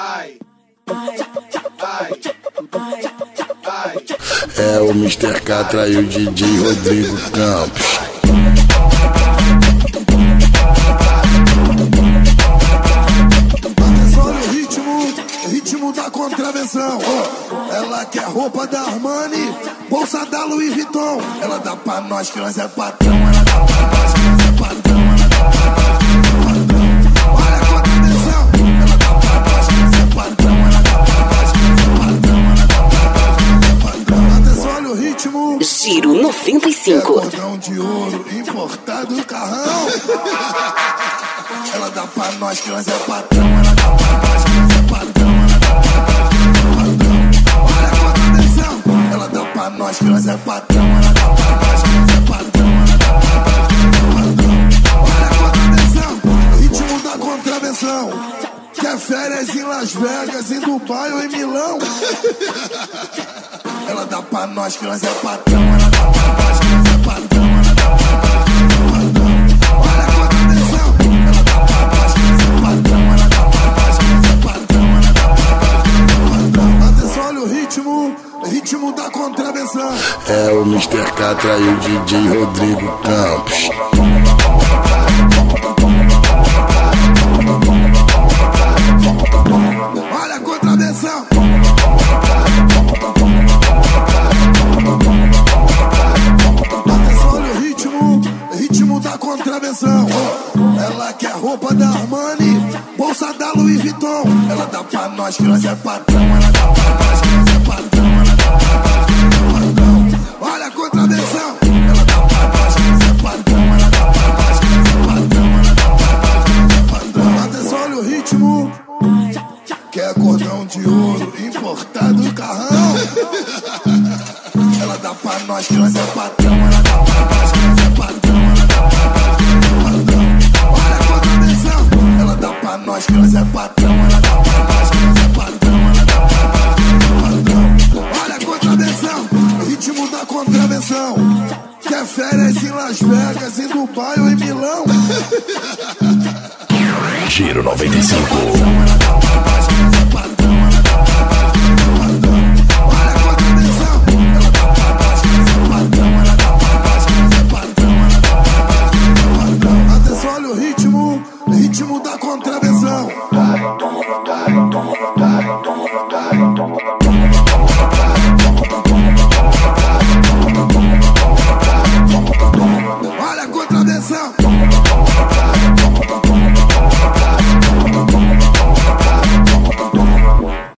É, o Mr. K traiu o DJ Rodrigo Campos. Ritmo da contravenção. Ela quer roupa da Armani, bolsa da Louis Vuitton. Ela dá pra nós que nós é patrão. Ela dá pra nós que nós é patrão. Ela dá pra nós que nós é patrão. Olha a contravenção. Ela dá pra nós que nós é patrão. Ela dá pra nós que nós é patrão. Ela dá pra nós que nós é patrão. Atenção, olha o ritmo. Giro 95. Cordão de ouro importado do carrão. Ela dá pra nós que nós é patrão. Ela dá pra nós que nós é patrão. Ela dá pra nós que nós é patrão. Ela dá pra nós que nós é patrão. Ela dá pra nós que nós é patrão. Olha a contravenção, ritmo da contravenção. Quer férias em Las Vegas, em Dubai ou em Milão? Ela dá pra nós que nós é patrão. Ela dá pra nós que nós é patrão. Ela dá pra nós que nós é patrão. Olha a contravenção, ela dá pra nós que nós é patrão. Ela dá pra nós que nós é patrão. Ela dá pra nós que nós é patrão. Atenção, olha o ritmo da contravenção. É, o Mr. K traiu o DJ Rodrigo Campos. Olha a contravenção. Atenção, olha o ritmo da contravenção. Ela quer roupa da Armani, bolsa da Louis Vuitton. Ela dá pra nós que nós é patrão. Ela dá pra nós que nós é patrão. Ela dá pra nós que nós é patrão. Olha a contravenção. Ela dá pra nós que nós é patrão. Ela dá pra nós que nós é patrão. Ela dá pra nós que nós é patrão. Atenção, olha o ritmo. Quer cordão de ouro importado do carrão. Ela dá pra nós que nós é patrão. Ela dá pra nós que nós é patrão. Ela dá pra nós que nós é patrão. Olha a contravenção. Ela dá pra nós que nós é patrão. Ela dá pra nós que nós é patrão. Ela dá pra nós que nós é patrão. Olha a contravenção, ritmo da contravenção. Quer férias em Las Vegas, em Dubai ou em Milão? Giro 95.